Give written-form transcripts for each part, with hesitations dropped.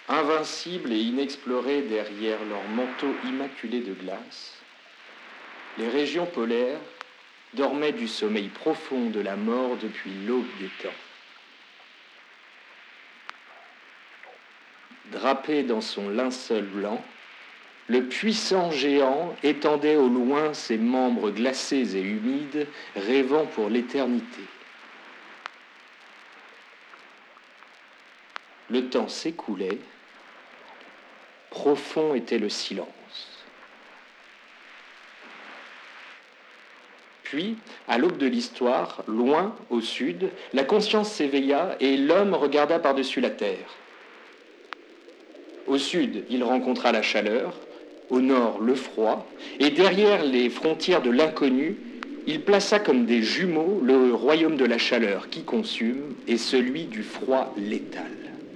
Invincibles et inexplorés derrière leur manteau immaculé de glace, les régions polaires dormaient du sommeil profond de la mort depuis l'aube des temps. Drapé dans son linceul blanc, le puissant géant étendait au loin ses membres glacés et humides, rêvant pour l'éternité. Le temps s'écoulait, profond était le silence. Puis, à l'aube de l'histoire, loin, au sud, la conscience s'éveilla et l'homme regarda par-dessus la terre. Au sud, il rencontra la chaleur, au nord, le froid, et derrière les frontières de l'inconnu, il plaça comme des jumeaux le royaume de la chaleur qui consume et celui du froid létal.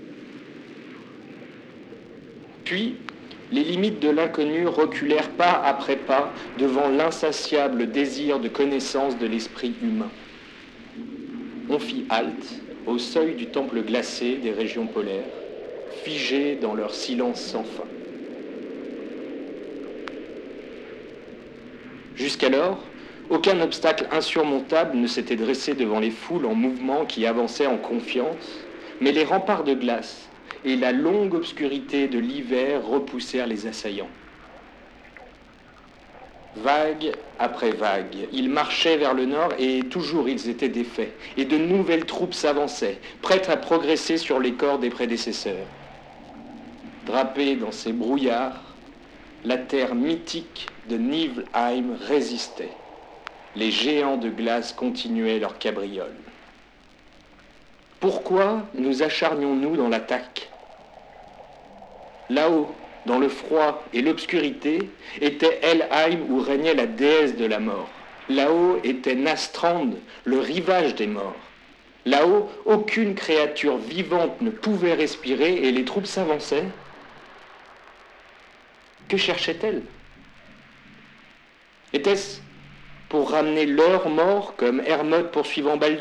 Puis, les limites de l'inconnu reculèrent pas après pas devant l'insatiable désir de connaissance de l'esprit humain. On fit halte au seuil du temple glacé des régions polaires, figés dans leur silence sans fin. Jusqu'alors, aucun obstacle insurmontable ne s'était dressé devant les foules en mouvement qui avançaient en confiance, mais les remparts de glace et la longue obscurité de l'hiver repoussèrent les assaillants. Vague après vague, ils marchaient vers le nord et toujours ils étaient défaits, et de nouvelles troupes s'avançaient, prêtes à progresser sur les corps des prédécesseurs. Drapée dans ces brouillards, la terre mythique de Niflheim résistait. Les géants de glace continuaient leur cabriole. Pourquoi nous acharnions-nous dans l'attaque ? Là-haut, dans le froid et l'obscurité, était Helheim où régnait la déesse de la mort. Là-haut était Nastrand, le rivage des morts. Là-haut, aucune créature vivante ne pouvait respirer et les troupes s'avançaient. Que cherchait-elle ? Était-ce pour ramener leurs morts comme Hermod poursuivant Baldur ?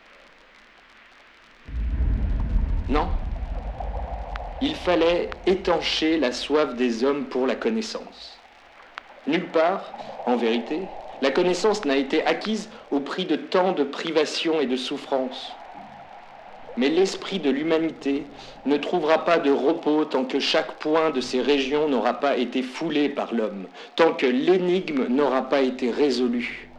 Non. Il fallait étancher la soif des hommes pour la connaissance. Nulle part, en vérité, la connaissance n'a été acquise au prix de tant de privations et de souffrances. Mais l'esprit de l'humanité ne trouvera pas de repos tant que chaque point de ces régions n'aura pas été foulé par l'homme, tant que l'énigme n'aura pas été résolue.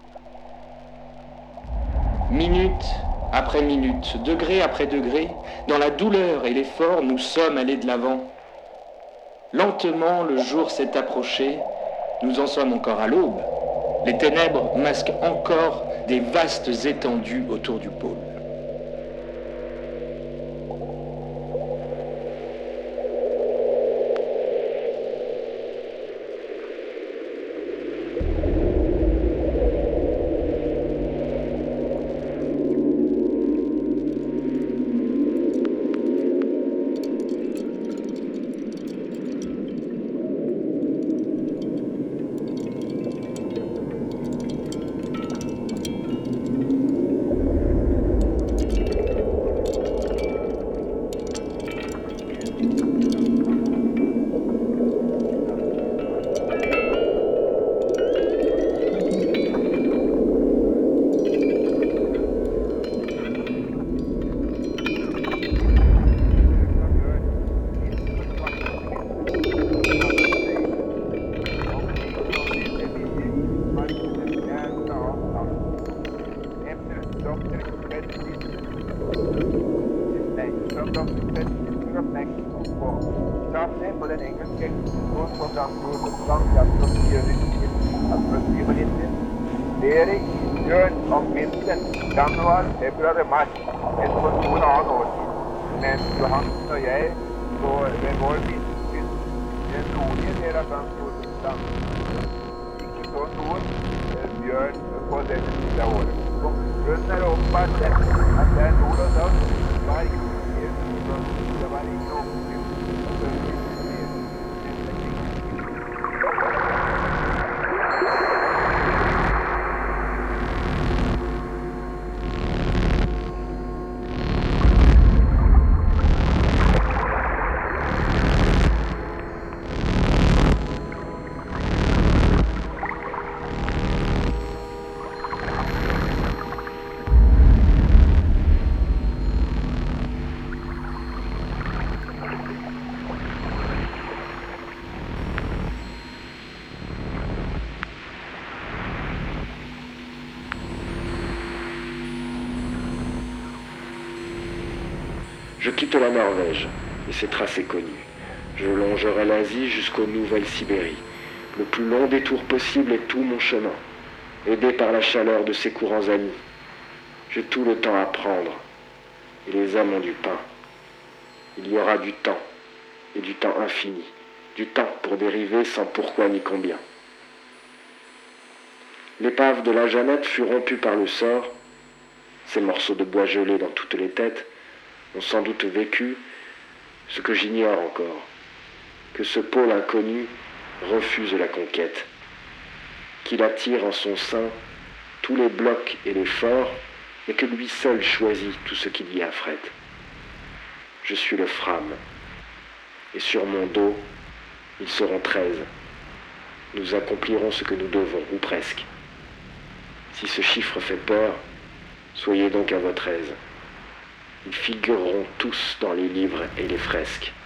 Minute après minute, degré après degré, dans la douleur et l'effort, nous sommes allés de l'avant. Lentement, le jour s'est approché, nous en sommes encore à l'aube. Les ténèbres masquent encore des vastes étendues autour du pôle. Januar, februar, mars, enn for noen annen år siden. Men Johansen og jeg ved vår vindspill den nordlige del av Transjordsland ikke så noen bjørn på denne siden av året. Grunnen er åpenbart at det er nord og søvn. Det var ikke oppfylt. Je quitte la Norvège et ses tracés connus. Je longerai l'Asie jusqu'aux Nouvelles-Sibéries. Le plus long détour possible est tout mon chemin, aidé par la chaleur de ses courants amis. J'ai tout le temps à prendre, et les hommes ont du pain. Il y aura du temps, et du temps infini, du temps pour dériver sans pourquoi ni combien. L'épave de la Jeannette fut rompue par le sort. Ces morceaux de bois gelés dans toutes les têtes ont sans doute vécu ce que j'ignore encore, que ce pôle inconnu refuse la conquête, qu'il attire en son sein tous les blocs et les forts, et que lui seul choisit tout ce qu'il y affrète. Je suis le Fram, et sur mon dos, ils seront 13. Nous accomplirons ce que nous devons, ou presque. Si ce chiffre fait peur, soyez donc à votre aise. Ils figureront tous dans les livres et les fresques.